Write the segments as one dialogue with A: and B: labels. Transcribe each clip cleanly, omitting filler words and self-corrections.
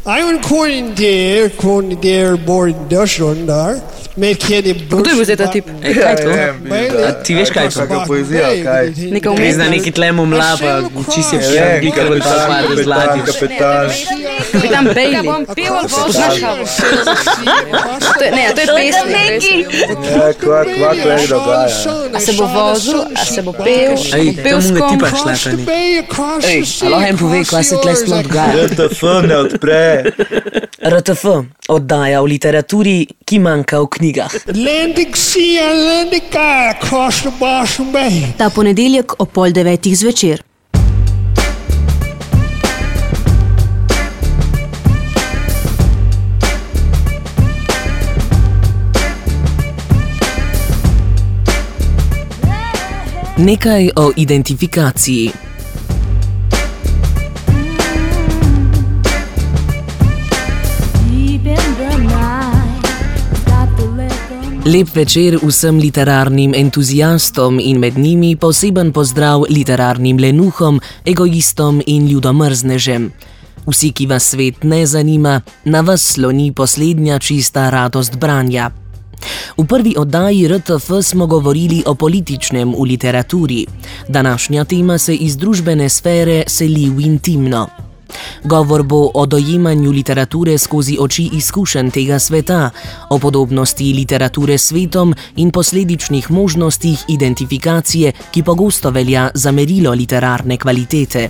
A: I went calling there more industrial there.
B: Kdo je bil zdaj ta tip? Kaj to? Ti veš kaj to?
C: Taka poezija, kaj?
B: Neka umetnost.
D: Zna neki tlemo mlaba, čisto je gikar v ta pade z ladje.
B: Kapitan Bailey. Ne, to je pesnik.
C: Kva kaj dogaja?
B: A se bo vozil, a se bo pel, pel s kom?
D: Tipa šlepeni.
B: Lahko jim pove, kaj se tle sploh dogaja.
C: RTF ne odpre.
D: RTF, oddaja o literaturi, ki manjka v knjigah.
A: Atlantic Sea, Atlantic Eye, across the Boston Bay.
E: Ta ponedeljek ob 8:30 zvečer.
D: Nekaj o identifikaciji. Lep večer vsem literarnim entuziastom in med njimi poseben pozdrav literarnim lenuhom, egoistom in ljudomrznežem. Vsi, ki vas svet ne zanima, na vas sloni poslednja čista radost branja. V prvi oddaji RTF smo govorili o političnem v literaturi. Današnja tema se iz družbene sfere seli v intimno. Govor bo o dojemanju literature skozi oči izkušenj tega sveta, o podobnosti literature s svetom in posledičnih možnostih identifikacije, ki pogosto velja za merilo literarne kvalitete.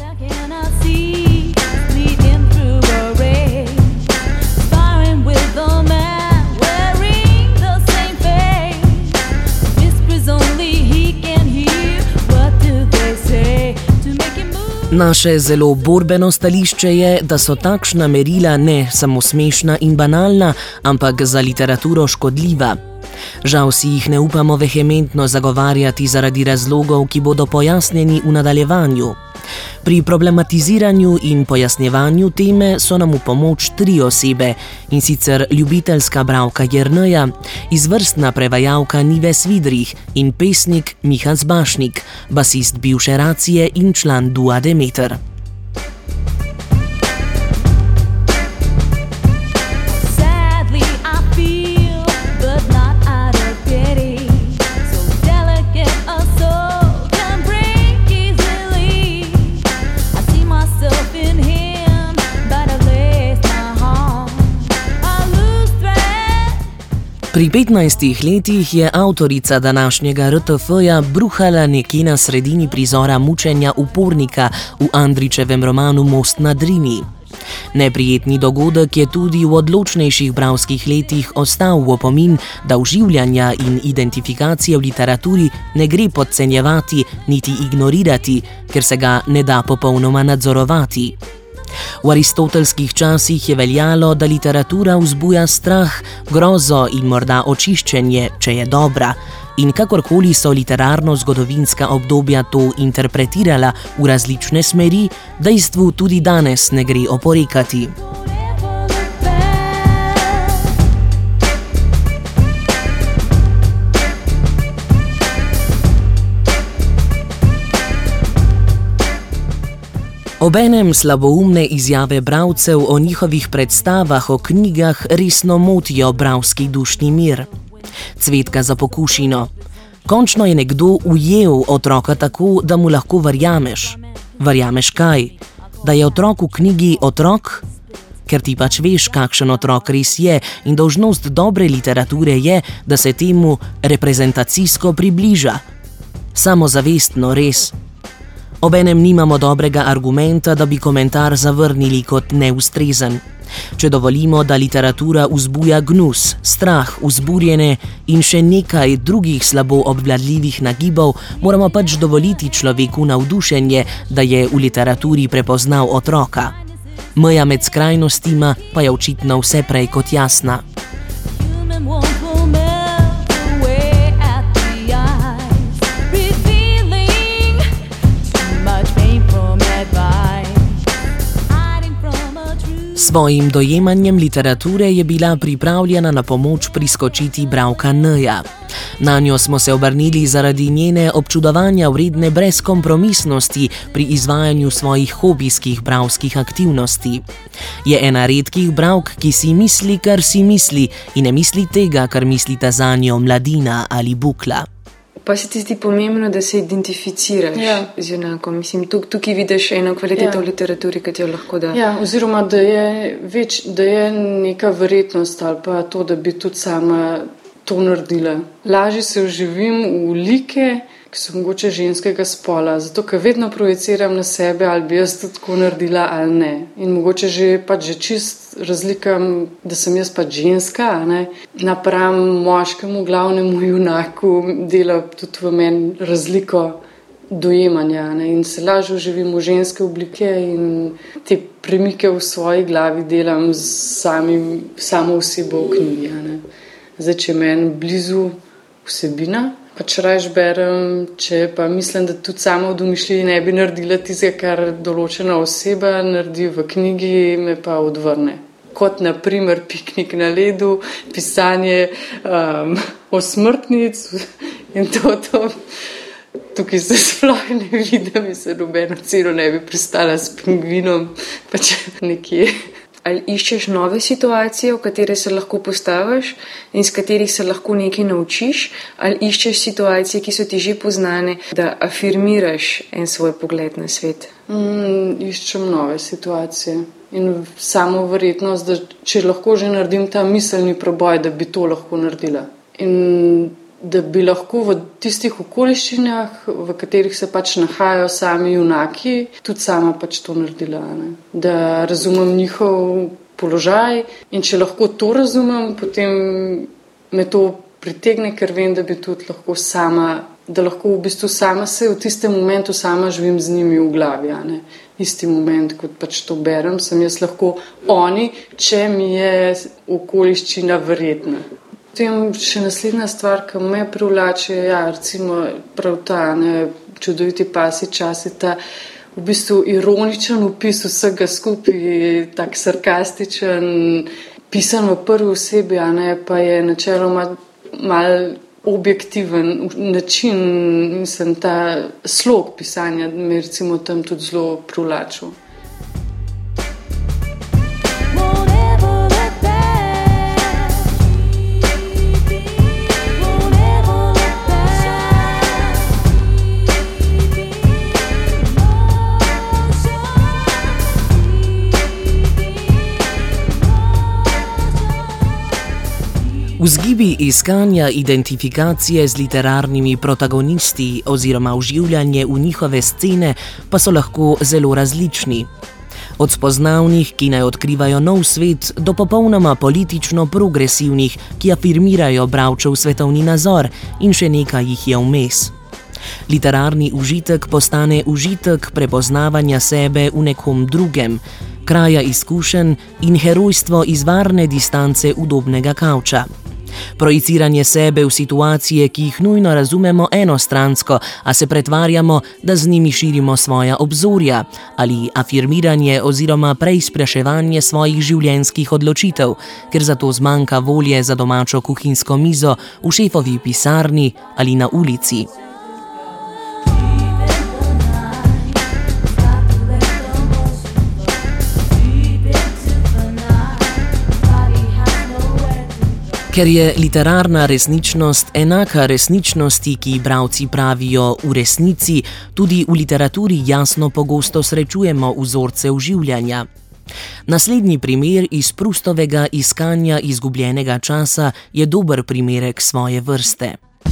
D: Naše zelo borbeno stališče je, da so takšna merila ne samo smešna in banalna, ampak za literaturo škodljiva. Žal si jih ne upamo vehementno zagovarjati zaradi razlogov, ki bodo pojasnjeni v nadaljevanju. Pri problematiziranju in pojasnjevanju teme so nam v pomoč 3 osebe, in sicer ljubiteljska bralka Jerneja, izvrstna prevajalka Nive Svidrih in pesnik Miha Zbašnik, basist bivše Racije in član dua Demeter. Pri 15 letih je avtorica današnjega RTF-ja bruhala nekje na sredini prizora mučenja upornika v Andrićevem romanu Most na Drini. Neprijetni dogodek je tudi v odločnejših bralskih letih ostal v opomin, da vživljanja in identifikacije v literaturi ne gre podcenjevati niti ignorirati, ker se ga ne da popolnoma nadzorovati. V aristotelskih časih je veljalo, da literatura vzbuja strah, grozo in morda očiščenje, če je dobra, in kakorkoli so literarno-zgodovinska obdobja to interpretirala v različne smeri, dejstvu tudi danes ne gre oporekati. Obenem slaboumne izjave bralcev o njihovih predstavah o knjigah resno motijo bralski dušni mir. Cvetka za pokušino. Končno je nekdo ujel otroka tako, da mu lahko verjameš. Verjameš kaj? Da je otrok v knjigi otrok? Ker ti pač veš, kakšen otrok res je, in dolžnost dobre literature je, da se temu reprezentacijsko približa. Samozavestno res. Obenem nimamo dobrega argumenta, da bi komentar zavrnili kot neustrezen. Če dovolimo, da literatura vzbuja gnus, strah, vzburjene in še nekaj drugih slabo obvladljivih nagibov, moramo pač dovoliti človeku navdušenje, da je v literaturi prepoznal otroka. Meja med skrajnostima pa je očitno vse prej kot jasna. Svojim dojemanjem literature je bila pripravljena na pomoč priskočiti bralka Neja. Nanjo smo se obrnili zaradi njene občudovanja vredne brezkompromisnosti pri izvajanju svojih hobijskih bralskih aktivnosti. Je ena redkih bralk, ki si misli, kar si misli, in ne misli tega, kar mislita zanjo Mladina ali Bukla.
F: Pa se ti zdi pomembno, da se identificiraš z junakom. Mislim, tukaj vidiš eno kvaliteto v literaturi, ki ti jo lahko da.
G: Ja, oziroma, da je neka verjetnost ali pa to, da bi tudi sama to naredila. Lažje se vživim v like, ki so mogoče ženskega spola, zato ker vedno projiciram na sebe, ali bi jaz to tako naredila ali ne. In mogoče že čist razlikam, da sem jaz ženska, ne, napram moškemu glavnemu junaku dela tudi v meni razliko dojemanja, ne, in se lažje vživim v ženske oblike in te premike v svoji glavi delam samo osebo v knjigi. Ne. Zdaj, če meni blizu vsebina, pač raje berem, če pa mislim, da tudi sama v domišljiji ne bi naredila tistega, kar določena oseba naredi v knjigi, me pa odvrne. Kot na primer piknik na ledu, pisanje osmrtnic in to. Tukaj se sploh ne vidi, da mi se nobeno celo ne bi pristala s pingvinom, pač nekje.
F: Ali iščeš nove situacije, v katere se lahko postaviš in z katerih se lahko nekaj naučiš, ali iščeš situacije, ki so ti že poznane, da afirmiraš en svoj pogled na svet?
G: Iščem nove situacije in samo verjetnost, da če lahko že naredim ta miselni preboj, da bi to lahko naredila. In da bi lahko v tistih okoliščinah, v katerih se pač nahajajo sami junaki, tudi sama pač to naredila. Ne? Da razumem njihov položaj in če lahko to razumem, potem me to pritegne, ker vem, da bi tudi lahko sama, da lahko v bistvu sama se v tistem momentu sama živim z njimi v glavi. Ne? Isti moment, kot pač to berem, sem jaz lahko oni, če mi je okoliščina verjetna. Potem še naslednja stvar, ki me privlače, recimo prav ta čudoviti pasji časi, ta v bistvu ironičen opis vsega skupaj, tak sarkastičen, pisan v prvi osebi, pa je načeloma mal objektiven način, mislim, ta slog pisanja me recimo tam tudi zelo privlačil.
D: Vzgibi iskanja identifikacije z literarnimi protagonisti oziroma vživljanje v njihove scene pa so lahko zelo različni. Od spoznavnih, ki naj odkrivajo nov svet, do popolnoma politično progresivnih, ki afirmirajo bralčev svetovni nazor, in še nekaj jih je vmes. Literarni užitek postane užitek prepoznavanja sebe v nekom drugem, kraja izkušenj in herojstvo iz varne distance udobnega kavča. Projiciranje sebe v situacije, ki jih nujno razumemo enostransko, a se pretvarjamo, da z njimi širimo svoja obzorja, ali afirmiranje oziroma preizpraševanje svojih življenjskih odločitev, ker zato zmanjka volje za domačo kuhinjsko mizo v šefovi pisarni ali na ulici. Ker je literarna resničnost enaka resničnosti, ki bralci pravijo v resnici, tudi v literaturi jasno pogosto srečujemo vzorce vživljanja. Naslednji primer iz Proustovega iskanja izgubljenega časa je dober primerek svoje vrste.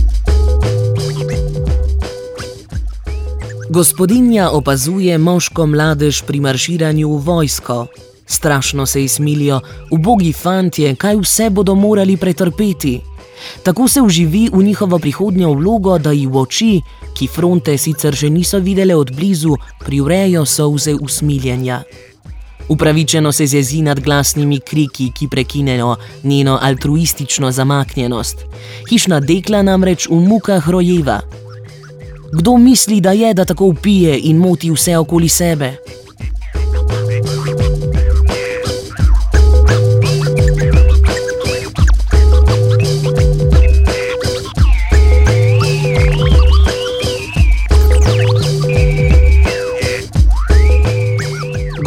D: Gospodinja opazuje moško mladež pri marširanju v vojsko. Strašno se izmilijo, ubogi fantje, kaj vse bodo morali pretrpeti. Tako se vživi v njihovo prihodnjo vlogo, da ji v oči, ki fronte sicer že niso videle od blizu, privrejo solze usmiljenja. Upravičeno se zjezi nad glasnimi kriki, ki prekinejo njeno altruistično zamaknjenost. Hišna dekla namreč v mukah rojeva. Kdo misli, da je, da tako vpije in moti vse okoli sebe?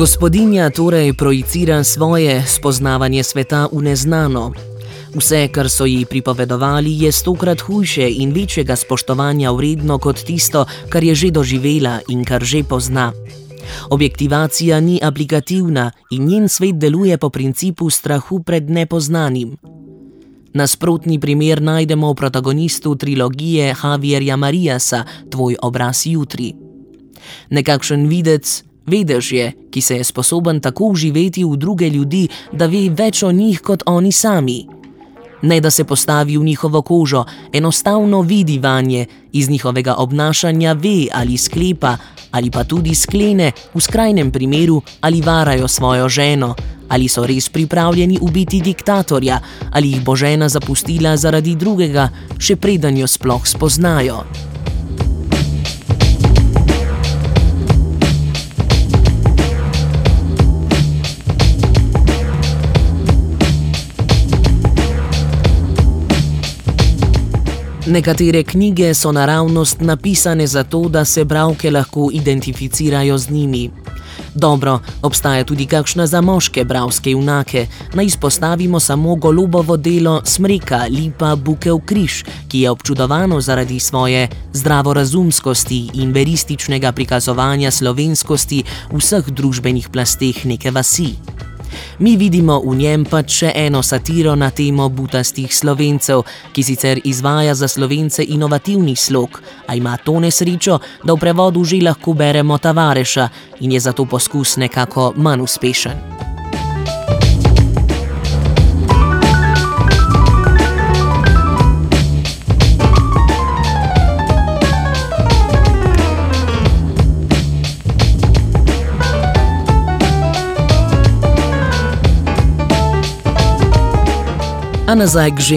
D: Gospodinja torej projicira svoje spoznavanje sveta v neznano. Vse, kar so ji pripovedovali, je 100-krat hujše in večjega spoštovanja vredno kot tisto, kar je že doživela in kar že pozna. Objektivacija ni aplikativna in njen svet deluje po principu strahu pred nepoznanim. Nasprotni primer najdemo v protagonistu trilogije Javierja Mariasa Tvoj obraz jutri. Nekakšen videc, vedež je, ki se je sposoben tako vživeti v druge ljudi, da ve več o njih kot oni sami. Ne da se postavi v njihovo kožo, enostavno vidi vanje, iz njihovega obnašanja ve ali sklepa, ali pa tudi sklene, v skrajnem primeru, ali varajo svojo ženo, ali so res pripravljeni ubiti diktatorja, ali jih bo žena zapustila zaradi drugega, še preden jo sploh spoznajo. Nekatere knjige so naravnost napisane zato, da se bralke lahko identificirajo z njimi. Dobro, obstaja tudi kakšna za moške bralske junake. Naj izpostavimo samo Golobovo delo Smreka, lipa, bukev križ, ki je občudovano zaradi svoje zdravorazumskosti in verističnega prikazovanja slovenskosti v vseh družbenih plasteh neke vasi. Mi vidimo v njem pač še eno satiro na temo butastih Slovencev, ki sicer izvaja za Slovence inovativni slog, a ima to nesrečo, da v prevodu že lahko beremo Tavareša in je zato poskus nekako manj uspešen. A nazaj k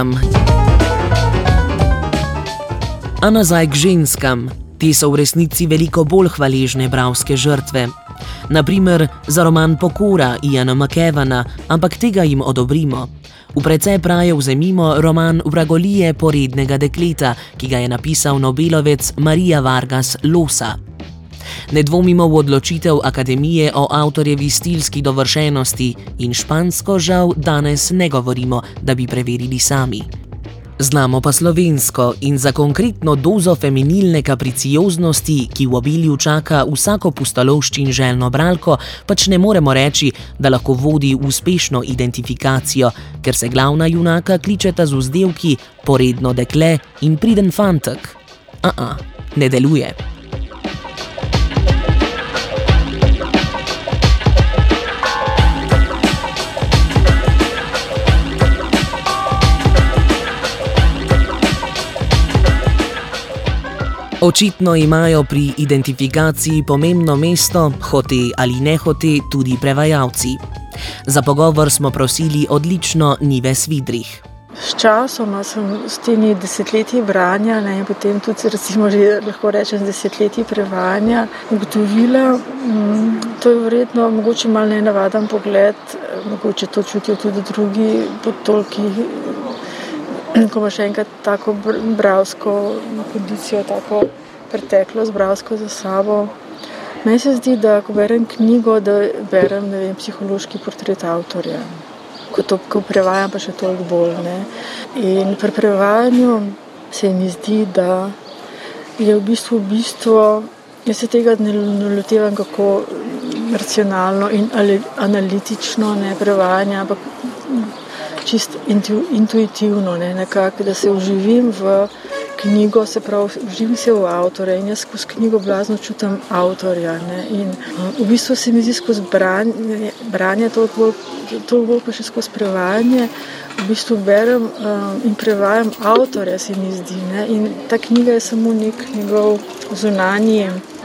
D: ženskam. Te so v resnici veliko bolj hvaležne bralske žrtve. Naprimer, za roman Pokora Iana McEvana, ampak tega jim odobrimo. V precej raje vzemimo roman Vragolije porednega dekleta, ki ga je napisal Nobelovec Maria Vargas Llosa. Ne dvomimo v odločitev Akademije o avtorjevi stilski dovršenosti in špansko žal danes ne govorimo, da bi preverili sami. Znamo pa slovensko in za konkretno dozo feminilne kapricioznosti, ki v obilju čaka vsako pustolovščin željno bralko, pač ne moremo reči, da lahko vodi v uspešno identifikacijo, ker se glavna junaka kličeta z vzdevki poredno dekle in priden fantek. Ne deluje. Očitno imajo pri identifikaciji pomembno mesto, hote ali nehote, tudi prevajalci. Za pogovor smo prosili odlično Nive Svidrih.
H: S časoma sem s temi desetletji branja, in potem tudi recimo že lahko rečem desetletji prevajanja, ugotovila, to je verjetno mogoče malo nenavaden pogled, mogoče to čutijo tudi drugi potolki, ko imaš enkrat tako bralsko kondicijo, tako preteklost bralsko za sabo. Meni se zdi, da ko berem knjigo, da berem, psihološki portret avtorja. Ko prevajam, pa še toliko bolj. In pri prevajanju se mi zdi, da je v bistvu, jaz se tega ne lotevam kako racionalno in analitično prevajanja, ampak čisto intuitivno, nekako, da se vživim v knjigo, se pravi, vživim se v avtorja in jaz skozi knjigo blazno čutim avtorja. In v bistvu se mi zdi skozi branje, toliko bolj pa še skozi prevajanje, v bistvu berem in prevajam avtorja, se mi zdi. In ta knjiga je samo nek njegov zunanji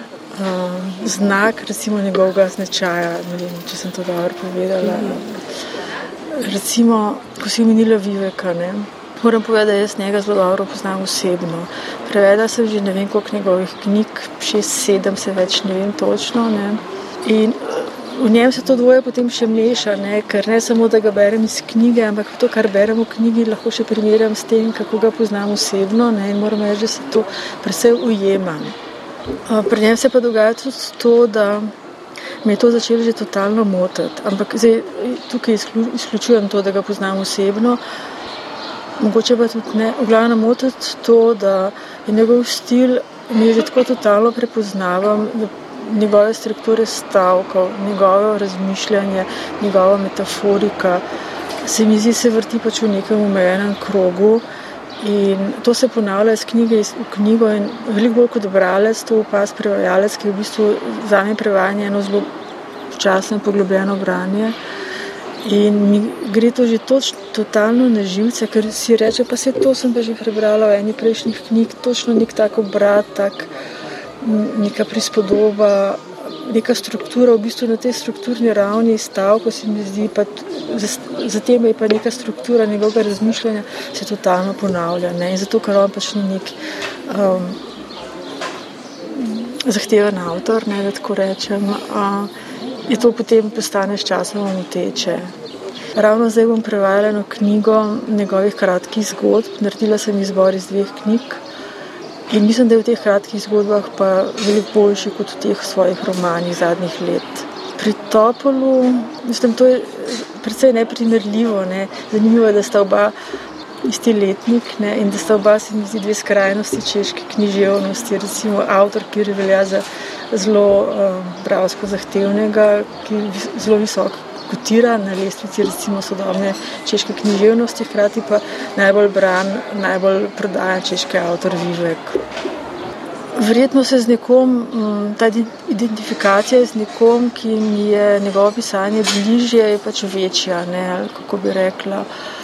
H: znak, recimo njegovega značaja, ne vem, če sem to dobro povedala. Recimo, ko si omenila Viveka, moram povedati, da jaz njega zelo dobro poznam osebno. Prevedla sem že ne vem koliko njegovih knjig, 6, 7, se več ne vem točno. In v njem se to dvoje potem še meša, ker ne samo, da ga berem iz knjige, ampak to, kar berem v knjigi, lahko še primerjam s tem, kako ga poznam osebno, in moram reči, da se to predvsej ujema. Pri njem se pa dogaja tudi to, da me je to začelo že totalno motiti. Ampak zdaj tukaj izključujem to, da ga poznam osebno. Mogoče pa tudi ne. V glavnem motiti to, da je njegov stil, mi že tako totalno prepoznavam, da njegove strukture stavkov, njegovo razmišljanje, njegova metaforika, se mi zdi, se vrti pač v nekem omejenem krogu in to se ponavlja iz knjige v knjigo in veliko bolj kot bralec, to opaz prevajalec, ki je v bistvu zame prevajanje eno zelo počasno poglobljeno branje in mi gre to že totalno na živce, ker si reče, pa se to sem pa že prebrala v eni prejšnjih knjig, točno nek tak obrat, neka prispodoba, neka struktura, v bistvu na tej strukturni ravni stavko se mi zdi, pa zatem je pa neka struktura njegovega razmišljanja se totalno ponavlja. Ne? In zato, ker on pač ni nek zahteven avtor, ne, da tako rečem, je to potem postane s časom moteče. Ravno zdaj bom prevajala eno knjigo njegovih kratkih zgodb, naredila sem izbor iz 2 knjig. In mislim, da je v teh kratkih zgodbah pa veliko boljši kot v teh svojih romanih zadnjih let. Pri Topolu, mislim, to je precej neprimerljivo, ne. Zanimivo je, da sta oba isti letnik, ne, in da sta oba, se mi zdi, 2 skrajnosti češke književnosti. Recimo avtor, ki velja za zelo bralsko zahtevnega, ki zelo visoko kotira na lestvici recimo sodobne češke književnosti, hkrati pa najbolj bran, najbolj prodajan češki avtor Vivek. Verjetno se z nekom, ta identifikacija z nekom, ki mi je njegovo pisanje bližje, je pač večja, ne, ali kako bi rekla.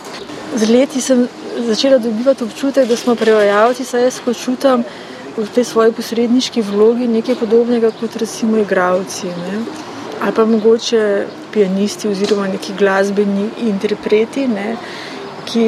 H: Z leti sem začela dobivati občutek, da smo prevajalci, saj jaz ko čutam v tej svoji posredniški vlogi nekaj podobnega kot recimo igralci, ne. Ali pa mogoče pianisti oziroma neki glasbeni interpreti, ne, ki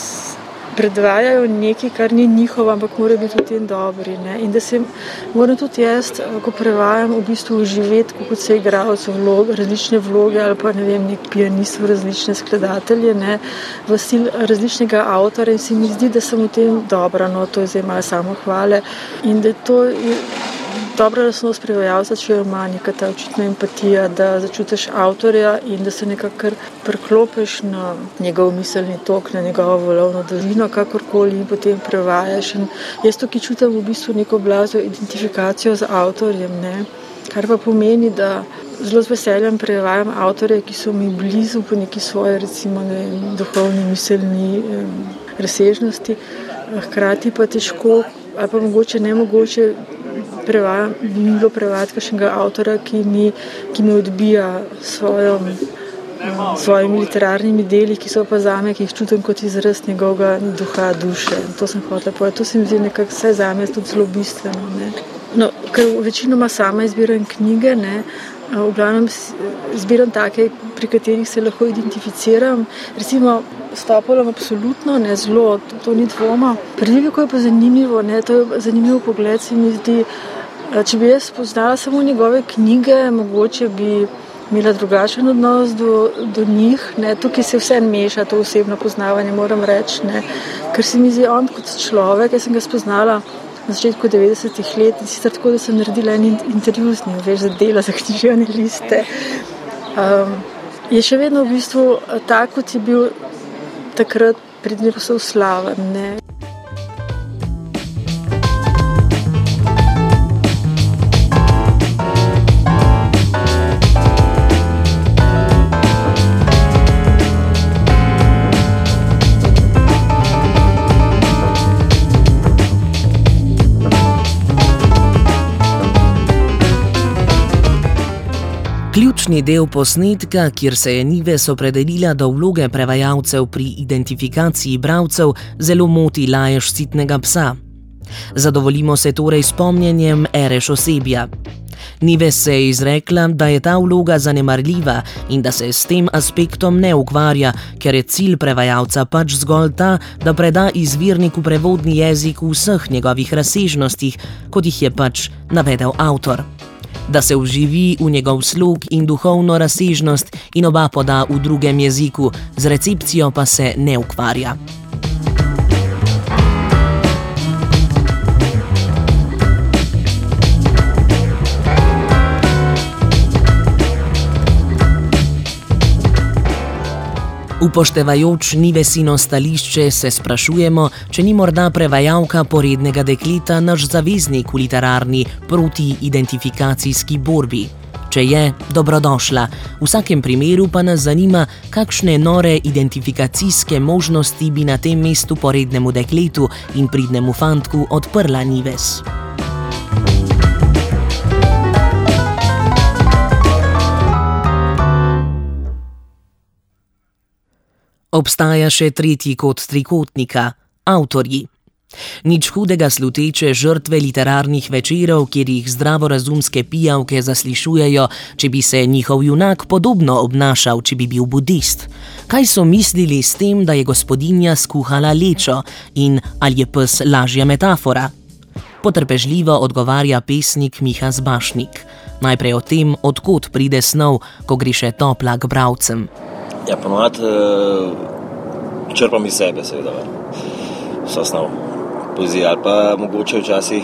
H: predvajajo nekaj, kar ni njihovo, ampak mora biti v tem dobri. Ne. In da se moram tudi jaz, ko prevajam, v bistvu uživeti, kot se igralec v različne vloge ali pa ne vem, nek pianist v različne skladatelje, ne, v stil različnega avtorja in se mi zdi, da sem v tem dobra, no, to je zdaj malo samohvale in da to je dobra lastnost prevajalca, če ima neka ta očitna empatija, da začutiš avtorja in da se nekako preklopeš na njegov miselni tok, na njegovo valovno dolžino, kakorkoli in potem prevajaš. In jaz tukaj čutim v bistvu neko blazno identifikacijo z avtorjem, ne? Kar pa pomeni, da zelo z veseljem prevajam avtorje, ki so mi blizu po neki svoje, recimo, ne vem, duhovni, miselni razsežnosti, hkrati pa težko, ali pa mogoče nemogoče bi mi bilo prevajati kakšnega avtorja, ki mi odbija svojimi literarnimi deli, ki so pa zame, ki jih čutim kot izraz njegovega duha, duše. To sem hotela povedati. To se mi zdi nekako vse zame tudi zelo bistveno. Ne. No, ker večinoma sama izbiram knjige, ne, v glavnem izbiram take, pri katerih se lahko identificiram. Recimo s Topolom absolutno, ne, zelo, to ni dvoma. Pri Viveku je pa zanimivo, ne, to je zanimiv pogled, se mi zdi. Če bi jaz poznala samo njegove knjige, mogoče bi imela drugačen odnos do njih. Ne. Tukaj se vse meša, to osebno poznavanje, moram reči. Ne. Ker se mi zdi on kot človek, jaz sem ga spoznala na začetku 90-ih let in sicer tako, da sem naredila en intervju z njim, veš, za delo, za književne liste. Je še vedno v bistvu tak, kot je bil takrat, predtem je postal slaven. Ne.
D: Ključni del posnetka, kjer se je Nives opredelila do vloge prevajalcev pri identifikaciji bralcev, zelo moti lajež sitnega psa. Zadovoljimo se torej s pomnjenjem Ereš osebja. Nives se je izrekla, da je ta vloga zanemarljiva in da se s tem aspektom ne ukvarja, ker je cilj prevajalca pač zgolj ta, da preda izvirniku prevodni jezik v vseh njegovih razsežnostih, kot jih je pač navedel avtor. Da se vživi v njegov slog in duhovno razsežnost in oba poda v drugem jeziku, z recepcijo pa se ne ukvarja. Upoštevajoč Nivesino stališče se sprašujemo, če ni morda prevajalka porednega dekleta naš zaveznik v literarni proti-identifikacijski borbi. Če je, dobrodošla. V vsakem primeru pa nas zanima, kakšne nore identifikacijske možnosti bi na tem mestu porednemu dekletu in pridnemu fantku odprla Nives. Obstaja še tretji kot trikotnika – avtorji. Nič hudega sluteče žrtve literarnih večerov, kjer jih zdravorazumske pijavke zaslišujejo, če bi se njihov junak podobno obnašal, če bi bil budist. Kaj so mislili s tem, da je gospodinja skuhala lečo in ali je pes lažja metafora? Potrpežljivo odgovarja pesnik Miha Zbašnik. Najprej o tem, od kod pride snov, ko gre še topla k bralcem.
I: Ja, ponovadi črpam iz sebe, seveda, vso snov. Poezija ali pa mogoče včasih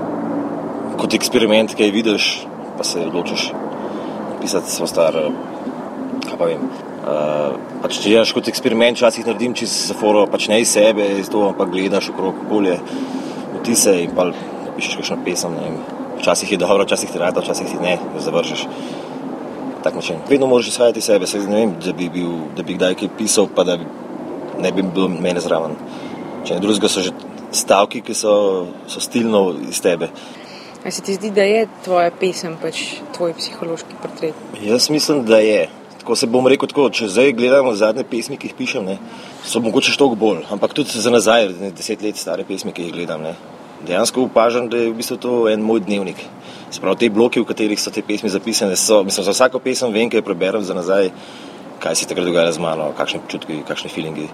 I: kot eksperiment, kaj vidiš, pa se odločiš pisati svoj star, kaj pa vem. Pač če delaš kot eksperiment, včasih naredim čisto zaforo, pač ne iz sebe, iz toho, ampak gledaš okrog okolje, vtise in pa napišeš kakšno pesem, ne vem. Včasih je dobro, včasih ti rata, včasih ti ne, jo zavržeš. Tak način. Vedno moraš izhajati iz sebe, ne vem, da bi kdaj kaj pisal, pa da ne bi bilo mene zraven. Če ne drugega so že stavki, ki so stilno iz tebe.
F: A se ti zdi, da je tvoja pesem pač tvoj psihološki portret?
I: Jaz mislim, da je. Tako se bom rekel tako, če zdaj gledamo zadnje pesmi, ki jih pišem, ne, so mogoče štok bolj, ampak tudi za nazaj, 10 let stare pesmi, ki jih gledam, ne. Dejansko opažam, da je v bistvu to en moj dnevnik. Se pravi, te bloki, v katerih so te pesmi zapisane, mislim, za vsako pesem vem, kaj preberem za nazaj, kaj se takrat dogajalo z mano, kakšne počutki, kakšne feelingi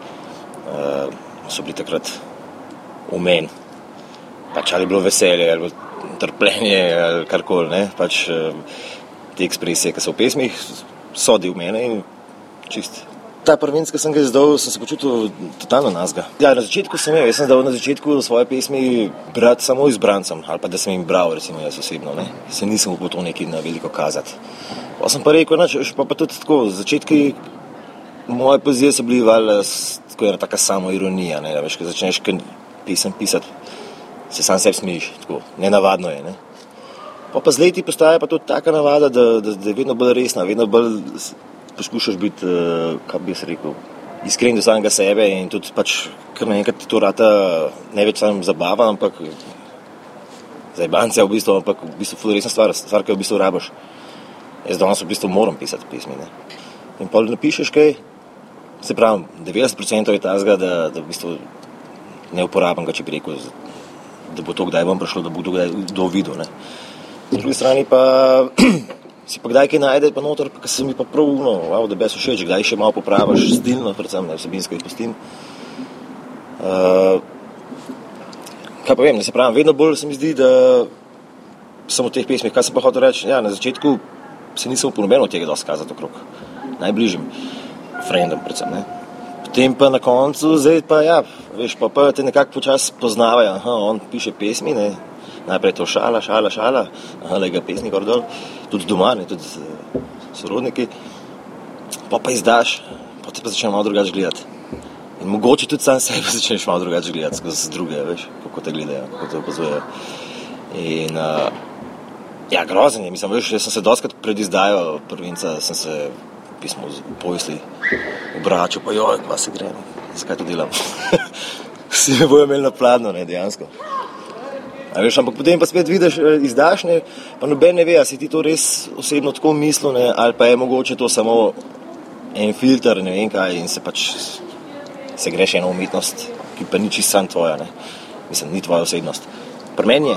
I: so bili takrat v meni. Pač ali je bilo veselje, ali je bilo trpljenje, ali karkoli, ne. Pač te ekspresije, ki so v pesmih, so del mene in čist. Ta prvenc, ki sem ga izdal, sem se počutil totalno nazga. Ja, na začetku jaz sem dal na začetku svoje pesmi brati samo izbrancem, ali pa da sem jim bral, recimo jaz osebno, ne. Se nisem upal to nekaj na veliko kazati. Pa sem pa rekel, pa tudi tako, začetki moje poezije so bili tako ena taka samoironija, ne, veš, ko začneš pesem pisati, se sam sebi smejiš, tako, nenavadno je, ne. Pa z leti postaja pa tudi taka navada, da je vedno bolj resna, vedno bolj poskušaš biti, kaj bi se rekel, iskren do samega sebe in tudi pač, kar naenkrat to rata ne več sam zabava, ampak zajebancija v bistvu, ampak v bistvu ful resna stvar, ki jo v bistvu rabiš. Jaz danes v bistvu moram pisati pesmi, ne. In pol napišeš kaj, se pravim, 90% je tazga, da v bistvu ne uporabam ga, če bi rekel, da bo to kdaj vam prišlo, da bo to kdaj kdo videl, ne. Z druge strani pa si pa kdaj kaj najde pa noter, ki se mi pa prav da bes všeč, kdaj še malo popraviš stilno, predvsem ne, vsebinsko jih pustim. Kaj pa vem, ne se pravim, vedno bolj se mi zdi, da sem v teh pesmih, kaj sem pa hotel reči, ja, na začetku se nisem upal nobeno tega dosti kazati okrog, najbližjim frendom predvsem, ne. Potem pa na koncu, zdaj pa ja, veš, pa te nekako počas poznavajo, on piše pesmi, ne, najprej to šala, lega pesmi gor dol, tudi doma, ne, tudi sorodniki, pa izdaš, pa te pa začne malo drugače gledati. In mogoče tudi sam sebe začneš malo drugače gledati skozi druge, veš, kako te gledajo, kako te opazujejo. In ja, grozen je, mislim, veš, jaz sem se dostikrat pred izdajo prvenca, sem se pismo povesli obračal, pa joj, kva se gre, zakaj to delam. Vsi me bojo imeli na pladno, ne, dejansko. A veš, ampak potem pa spet vidiš, izdaš, ne, pa noben ne ve, a si ti to res osebno tako mislil, ne, ali pa je mogoče to samo en filter, ne vem kaj, in se greš ena umetnost, ki pa ni čisto sam tvoja, ne. Mislim, ni tvoja osebnost. Pri meni je.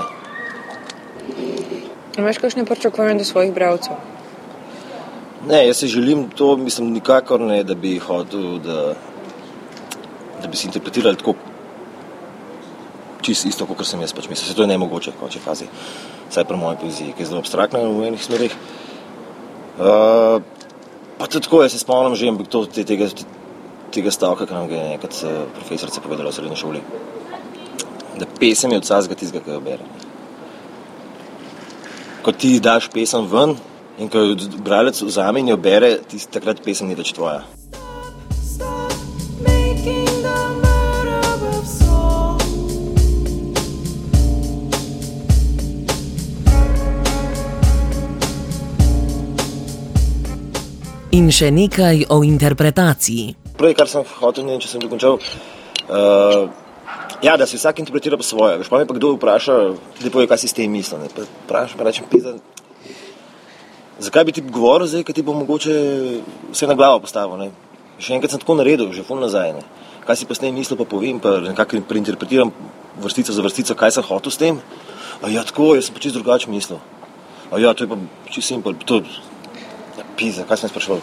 F: Imaš kakšne pričakovanja do svojih bralcev?
I: Ne, jaz se želim to, mislim, nikakor ne, da bi hotel, da bi si interpretirali tako čisto isto, kot sem jaz pač mislil. Se to je nemogoče, v končni fazi. Vsaj pri moji poeziji, ki je zelo abstraktna v enih smerih. Pa tudi tako, jaz se spomnim že tega stavka, ki nam ga je nekaj profesorica povedala v srednji šoli. Da pesem je od vsakega tistega, ki jo bere. Ko ti daš pesem ven in ko jo bralec vzame in jo bere, takrat pesem ni več tvoja.
D: In še nekaj o interpretaciji.
I: Prej, kar sem hotel, ne vem, če sem dokončal, da si vsak interpretira po svoje. Veš, pa me pa kdo vpraša, da povej, kaj si s tem mislil. Vprašam, pa rečem, zakaj bi ti govoril zdaj, kaj ti bo mogoče vse na glavo postavil. Ne? Še enkrat sem tako naredil, že ful nazaj. Ne? Kaj si pa s tem mislil, pa povem, pa nekako preinterpretiram vrstico za vrstico, kaj sem hotel s tem. Tako, jaz sem pa čisto drugače mislil. To je pa čisto simpel. Kaj sem spraševal?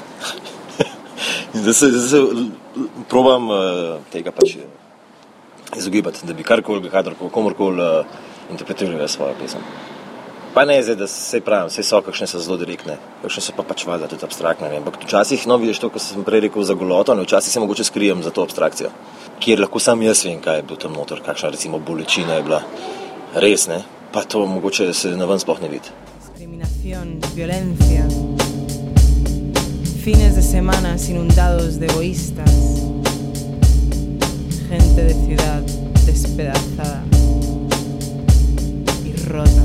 I: Zdaj se probam tega pač izogibati, da bi karkoli, komorkoli interpretiral svojo pesem. Pa ne zdaj, da se pravim, vse so, kakšne so zelo direktne, kakšne so pa pač valjda tudi abstraktne. Ampak včasih, vidiš to, ko sem prej rekel za goloto, včasih se mogoče skrijem za to abstrakcijo, kjer lahko sam jaz vem, kaj je bil tam noter, kakšna recimo bolečina je bila res, ne? Pa to mogoče se na ven sploh ne vidi.
J: Discriminación, violencia, fines de semanas inundados de egoístas, gente de ciudad despedazada y rota.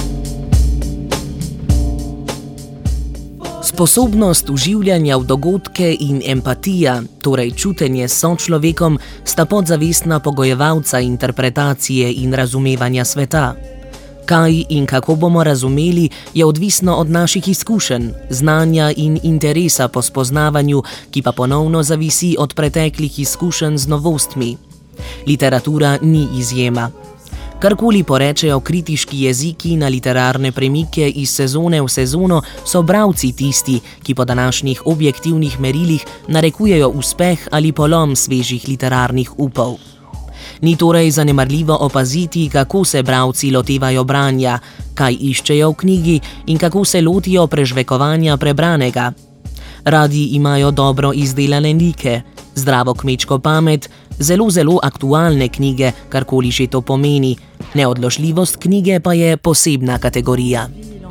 D: Sposobnost vživljanja v dogodke in empatija, torej čutenje s sočlovekom, sta podzavestna pogojevalca interpretacije in razumevanja sveta. Kaj in kako bomo razumeli, je odvisno od naših izkušenj, znanja in interesa po spoznavanju, ki pa ponovno zavisi od preteklih izkušenj z novostmi. Literatura ni izjema. Karkoli porečejo kritiški jeziki na literarne premike iz sezone v sezono, so bralci tisti, ki po današnjih objektivnih merilih narekujejo uspeh ali polom svežih literarnih upov. Ni torej zanemarljivo opaziti, kako se bralci lotevajo branja, kaj iščejo v knjigi in kako se lotijo prežvekovanja prebranega. Radi imajo dobro izdelane like, zdravo kmečko pamet, zelo aktualne knjige, karkoli že to pomeni. Neodložljivost knjige pa je posebna kategorija.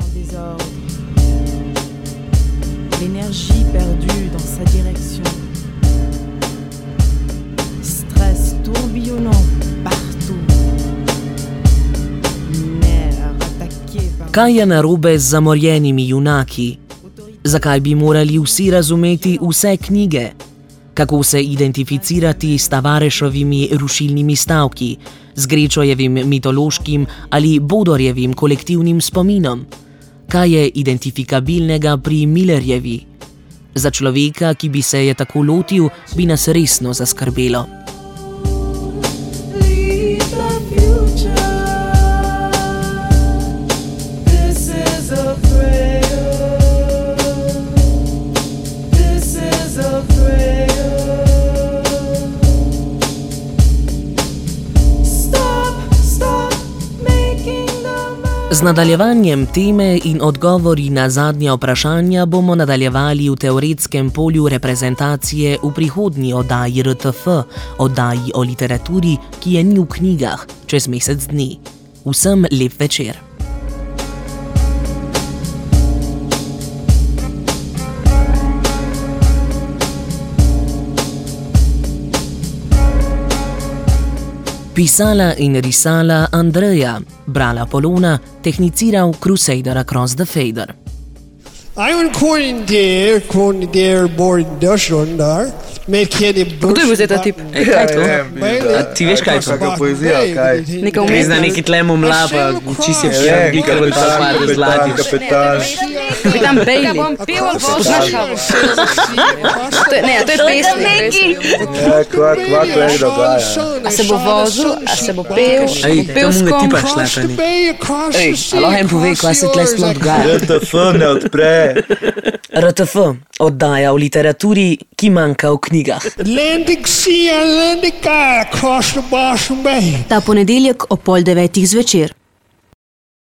D: Kaj je narobe z zamorjenimi junaki? Zakaj bi morali vsi razumeti vse knjige? Kako se identificirati s Tavarešovimi rušilnimi stavki, z Grečojevim mitološkim ali Bodorjevim kolektivnim spominom? Kaj je identifikabilnega pri Millerjevi? Za človeka, ki bi se je tako lotil, bi nas resno zaskrbelo. Z nadaljevanjem teme in odgovori na zadnja vprašanja bomo nadaljevali v teoretskem polju reprezentacije v prihodnji oddaji RTV, oddaji o literaturi, ki je ni v knjigah, čez mesec dni. Vsem lep večer. Pisala in risala Andreja, brala Polona, tehniciral Crusader Across the Fader.
B: Kdo je bil zdaj ta tip? Kaj je to? Ti veš, kaj je to? Neka umezna, neki tlemo mlaba, uči se pijan, dika v ta pade zlati. Kapitan Bailey. Poznaš ga? Ne, to je pesnik. A se bo vozil, a se bo pel, pel s kom? Aloha jim pove, kva se tle sploh dogaja.
C: RTF ne odpre.
D: RTF, oddaja o literaturi, ki manjka v knjigah.
E: Ta ponedeljek ob 8:30 zvečer.